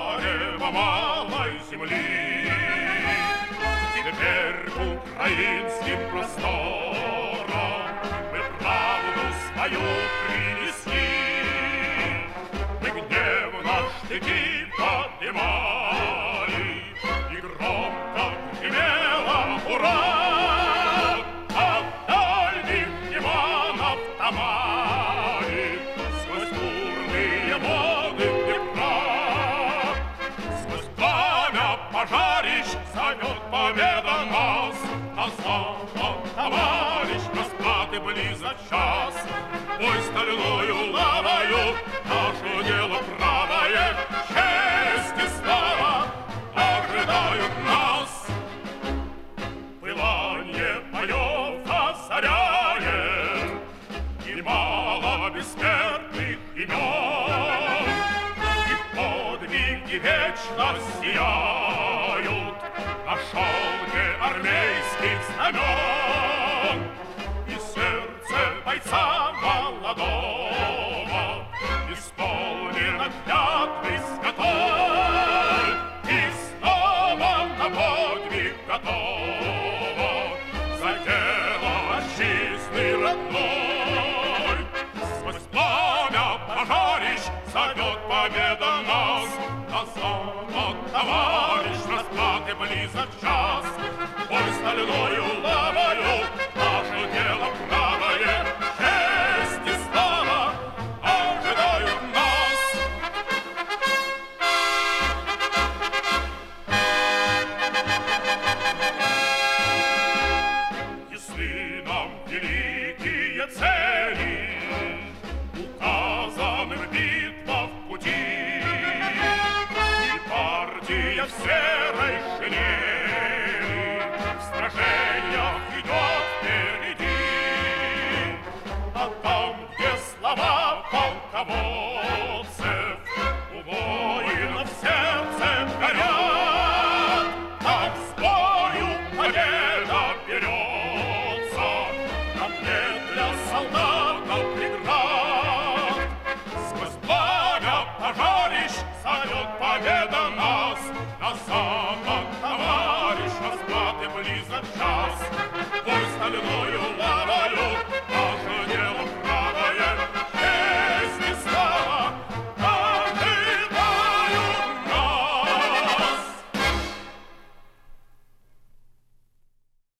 зарево малой земли. Теперь к украинским просторам мы правду свою принесли. Мы гнев наш штыки поднимали, и громко гремело ура! От дальних диванов Тамари сквозь бурные воды Днепра, сквозь пламя пожарищ зовет победа нас. На запад, товарищ, распад и близок час. Бой стальною лавою наше дело правое, честь и слава ожидают нас. Пыланье боев озаряет немало бессмертных имен, и подвиги вечно сияют на шелке армейских знамен. И сердце бойца молодого исполнено клятвы святой, и снова на подвиг готово за дело отчизны родной. Сквозь пламя пожарищ зовет победа нас. На запад, товарищ, распад и близок час. Бой стальною лавою наше дело правое, честь и слава ожидают нас. Если нам великие цели указаны в битвах пути, и партия в серой шинели в сражениях идет впереди, а там, где слова полководцев у воинов в сердце горят, там с бою победа берется, там нет для солдатов преград. Сквозь пламя пожарищ зовет победа